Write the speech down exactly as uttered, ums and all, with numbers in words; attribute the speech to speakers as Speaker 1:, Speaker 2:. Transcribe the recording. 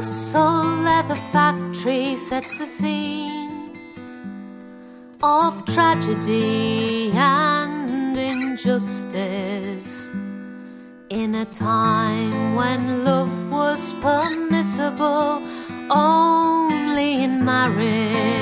Speaker 1: Russell Leather Factory sets the scene of tragedy and injustice in a time when love was permissible only in marriage.